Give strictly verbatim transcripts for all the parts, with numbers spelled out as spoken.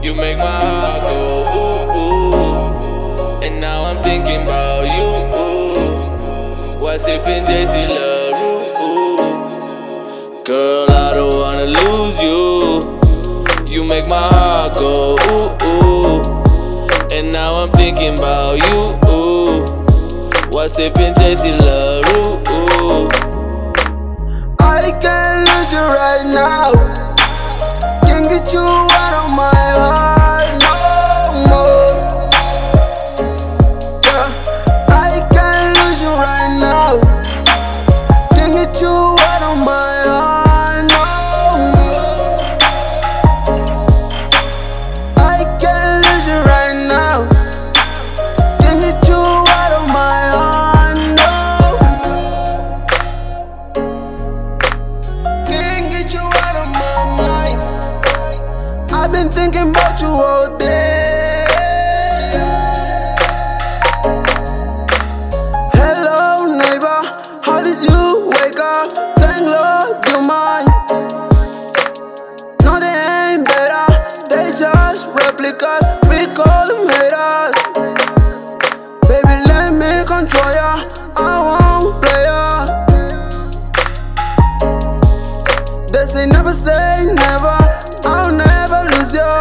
You make my heart go ooh, ooh. And now I'm thinking about you, ooh. Why sippin' J C LaRue? Girl, I don't wanna lose you. You make my heart go ooh, ooh. And now I'm thinking about you, ooh. Why sippin' J C LaRue? I can't lose you right now. Can't get you out of my heart no more. Yeah, I can't lose you right now. Can't get you out of my heart no more. I can't lose you right now. Can't get you out of my heart no more. Can't get you out of my mind. I've been thinking about you all day. Hello neighbor, how did you wake up? Thank Lord you're mine. No, they ain't better, they just replicas. We call them haters. Baby, let me control ya, I won't play ya. They say never say never, I'll never lose you.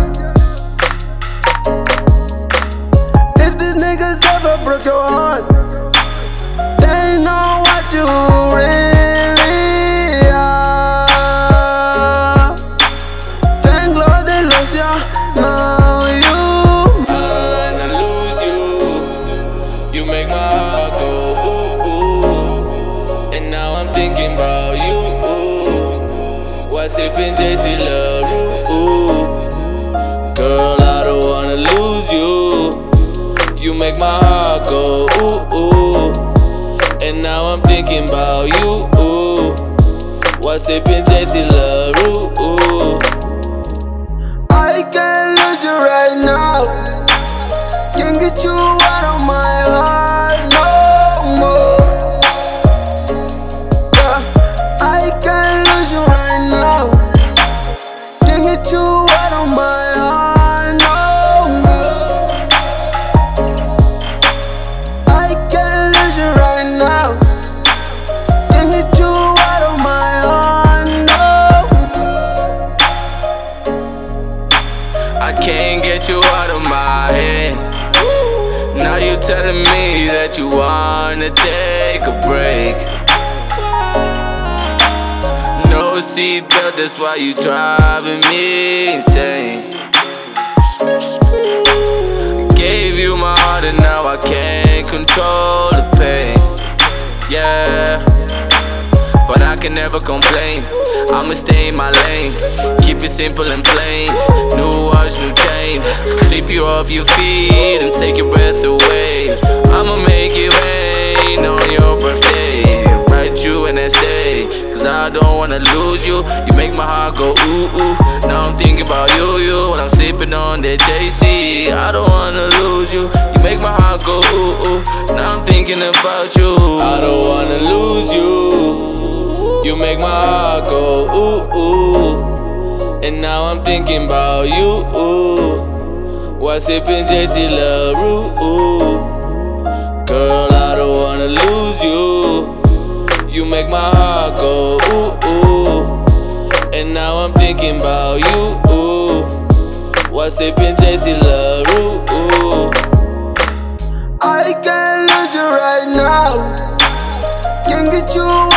If these niggas ever broke your heart, they know what you really are. Thank Lord they lost you, now you I lose you. You make my heart go ooh, ooh. And now I'm thinking about you, ooh. Why sippin' J C LaRue? Girl, I don't wanna lose you. You make my heart go ooh, ooh. And now I'm thinking about you, ooh. Why sippin' J C LaRue? I can't lose you right now. Can't get you out of my heart no more. Yeah, I can't lose you right now. Can't get you out of my heart no more. I can't lose you right now. Can't get you out of my heart no more. I can't get you out of my head. Now you telling me that you wanna take a break. No seatbelt, that's why you driving me insane. Gave you my heart and now I can't control the pain. Yeah, but I can never complain. I'ma stay in my lane, keep it simple and plain. New watch, new chain, sweep you off your feet and take your breath away. I'ma make it rain on your birthday. Write you an essay, cause I don't wanna lose you. You make my heart go ooh ooh. Now I'm thinking about you, you. When I'm sipping on that J C, I don't wanna lose you. You make my heart go ooh ooh. Now I'm thinking about you. I don't wanna lose you. You make my heart go ooh ooh. And now I'm thinking about you, ooh. Why sippin' J C LaRue? Girl, I don't wanna lose you. You make my heart go ooh ooh. And now I'm thinking about you, ooh. Why sippin' J C LaRue? I can't lose you right now. Can't get you